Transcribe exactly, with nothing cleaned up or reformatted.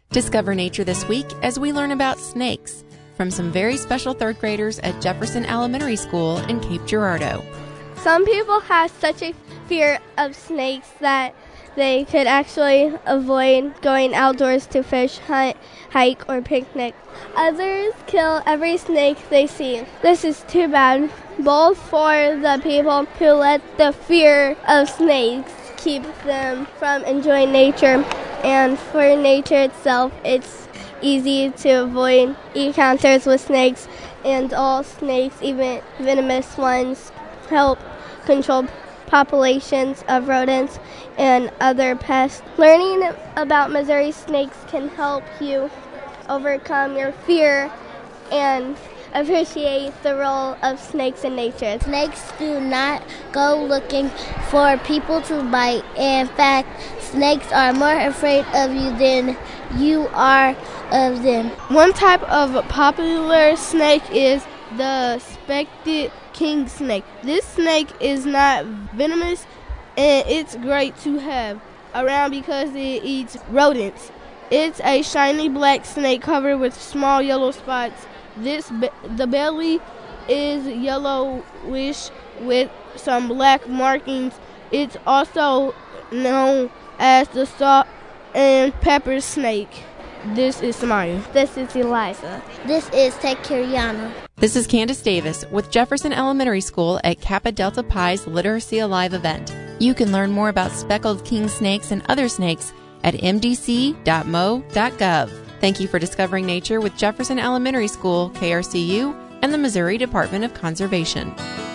Discover nature this week as we learn about snakes from some very special third graders at Jefferson Elementary School in Cape Girardeau. Some people have such a fear of snakes that they could actually avoid going outdoors to fish, hunt, hike, or picnic. Others kill every snake they see. This is too bad, both for the people who let the fear of snakes keep them from enjoying nature, and for nature itself. It's easy to avoid encounters with snakes, and all snakes, even venomous ones, help control populations of rodents and other pests. Learning about Missouri snakes can help you overcome your fear and appreciate the role of snakes in nature. Snakes do not go looking for people to bite. In fact, snakes are more afraid of you than you are of them. One type of popular snake is the speckled king snake. This snake is not venomous, and it's great to have around because it eats rodents. It's a shiny black snake covered with small yellow spots. This be- the belly is yellowish with some black markings. It's also known as the salt and pepper snake. This is Samaya. This is Eliza. This is Tekiriana. This is Candace Davis with Jefferson Elementary School at Kappa Delta Pi's Literacy Alive event. You can learn more about speckled king snakes and other snakes at m d c dot m o dot gov. Thank you for discovering nature with Jefferson Elementary School, K R C U, and the Missouri Department of Conservation.